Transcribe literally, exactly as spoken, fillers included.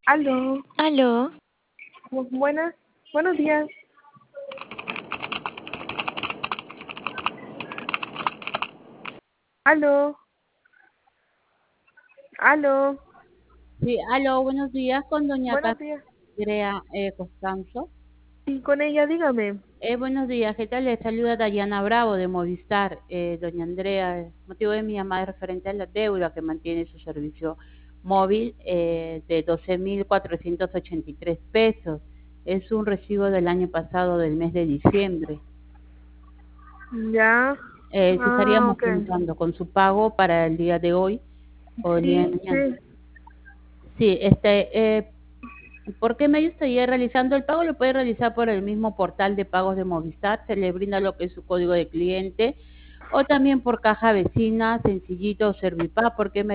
Aló, Aló, bu- buenas, buenos días. Aló, aló, Sí, aló, buenos días con doña buenos días. Andrea eh, Costanzo. Y con ella, dígame. Eh, buenos días, ¿qué tal? Le saluda Dayana Bravo de Movistar. Eh, doña Andrea, el motivo de mi llamada es referente a la deuda que mantiene su servicio móvil eh, de doce mil cuatrocientos ochenta y tres pesos. Es un recibo del año pasado, del mes de diciembre. Ya. Eh, si Ah, estaríamos ok. contando con su pago para el día de hoy o el día de Sí, mañana. sí. Sí, este, eh, ¿por qué medio estaría realizando el pago? Lo puede realizar por el mismo portal de pagos de Movistar, se le brinda lo que es su código de cliente, o también por caja vecina, Sencillito o Servipá. ¿Por qué